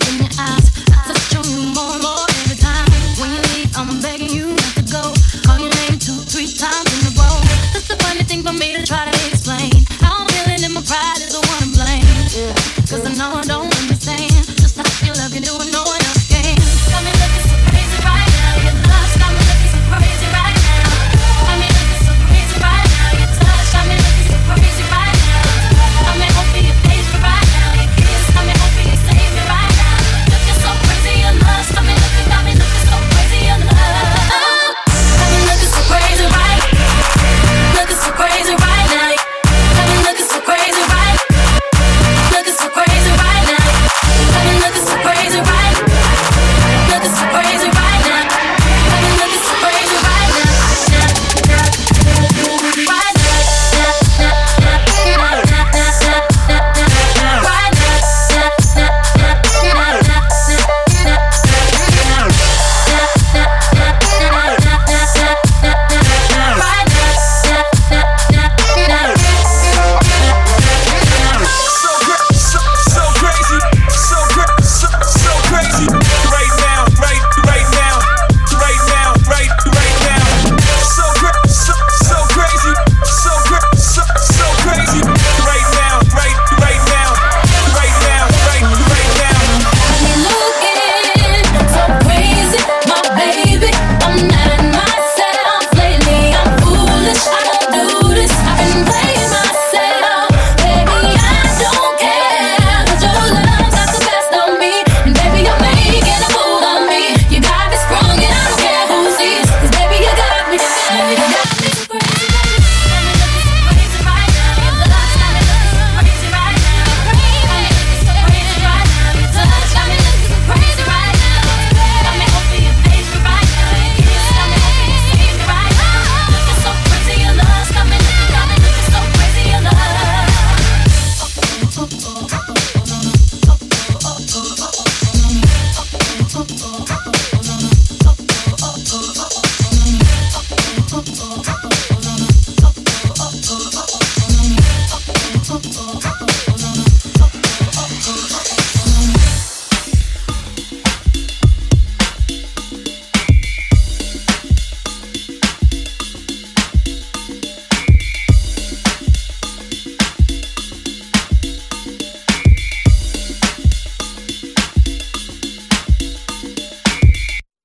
in your eyes. I touch on you more and more every time. When you leave, I'm begging you not to go. Call your name 2, 3 times in a row. That's the funny thing for me to try to